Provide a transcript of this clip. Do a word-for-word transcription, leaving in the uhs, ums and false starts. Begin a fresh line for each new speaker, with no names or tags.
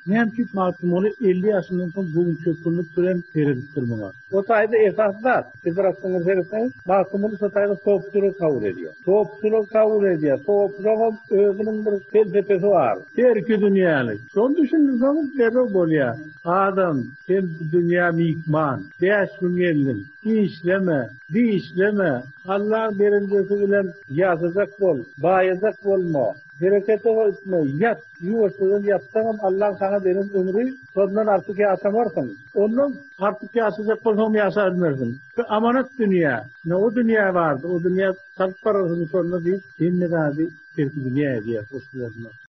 Näme ki maksumony elli ýaşyndan soň bu çökünlük bilen teredipdirmeler. O taýda esaslar, federasyonyň seretsen, maksumony şu taýda sopçuluk kabul edýär. Sopçuluk kabul edýär. Sopçuluk özüniň bir felsefesi bar. Terki dünýälik. Şonu düşündiňiz, gerek bolýar. Adam, sen dünýä mikman, değişmeli, işleme, işleme. Allah berendesi bilen ýazajak bol, baýajak bolma. Bereketi etme, yat, yuvaşlığın yapsam Allah sana benim ömrü sondan artık yaşamarsın. Ondan artık yaşayacak bolsam yaşayamazsın. Amanet dünya, ne o dünya vardı, o dünya kalp parasını sonra değil, şimdi daha bir dünya diye koşuyorlar.